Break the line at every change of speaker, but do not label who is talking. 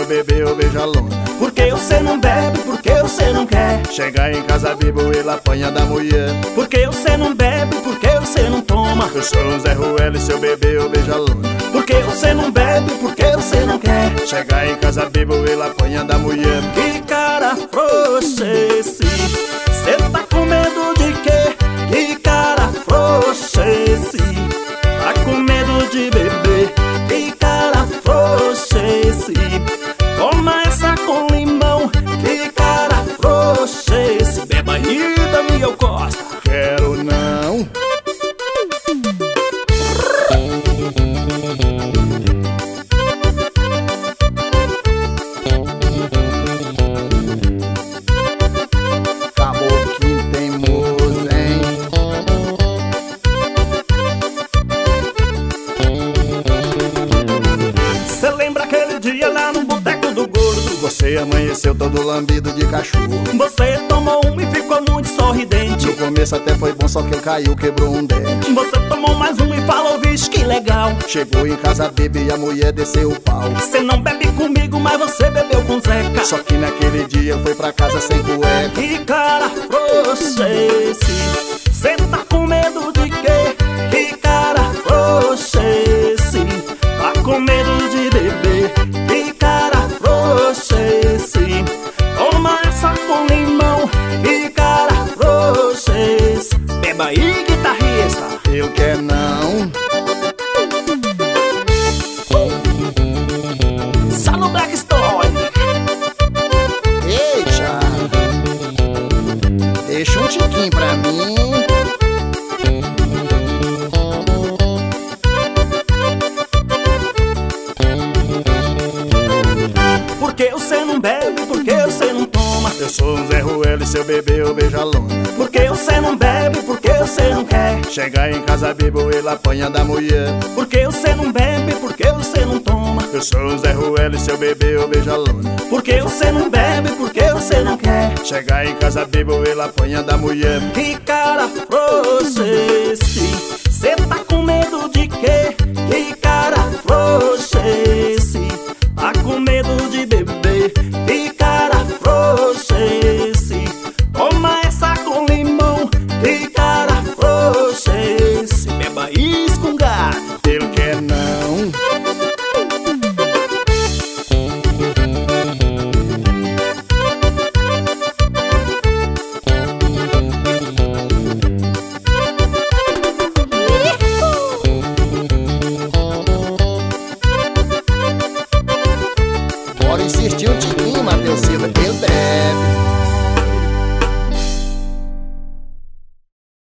seu bebê ou beija longa.
Porque você não bebe, porque você não quer
Chegar em casa bebo, ele apanha da mulher.
Porque você não bebe, porque você não toma
Eu sou um Zé Ruela e seu bebê ou beija longa.
Porque você não bebe, porque você não quer
Chegar em casa bebo, ele apanha da mulher.
Que cara frouxo esse? Cê tá com medo de quê? Que cara frouxo esse? Tá com medo de beber? Que cara frouxo esse? Toma essa com limão. Que cara frouxo esse? Beba aí, Daniel Costa.
Quero não. Caboclinho teimoso, hein?
Cê lembra aquele dia lá no boteco do gordo?
Você amanheceu todo lambido de cachorro.
Você tomou um e ficou muito sorridente.
No começo até foi bom, só que ele caiu, quebrou um dente.
Você tomou mais um e falou, vixe, que legal.
Chegou em casa bebe e a mulher desceu o pau.
Você não bebe comigo, mas você bebeu com Zeca.
Só que naquele dia foi pra casa sem cueca.
Que cara frouxo esse? Cê tá com medo de quê? Que cara frouxo esse? Tá com medo de beber? Que cara frouxo esse? Toma essa com limão. Que cara frouxo esse? Beba aí, guitarrista.
Eu quero não.
Só no Black Story.
Eita, deixa um tiquinho pra mim.
Porque você não bebe, porque você não toma
Eu sou um Zé Ruela e seu bebê ou beija longa.
Porque você não bebe, porque você não quer
Chegar em casa bebo, ele apanha da mulher.
Porque você não bebe, porque você não toma
Eu sou um Zé Ruela e seu bebê ou beija longa.
Porque você não bebe, porque você não quer
Chegar em casa bebo, ele apanha da mulher.
Que cara frouxo esse? Cê tá com medo de quê? Que cara frouxo esse? Tá com medo de beber? Que cara frouxo esse? Toma essa com limão. Que cara frouxo esse? Beba isso com gato.
Ele quer não. Bora insistir um tiquinho, Matheus Silva, que ele deve.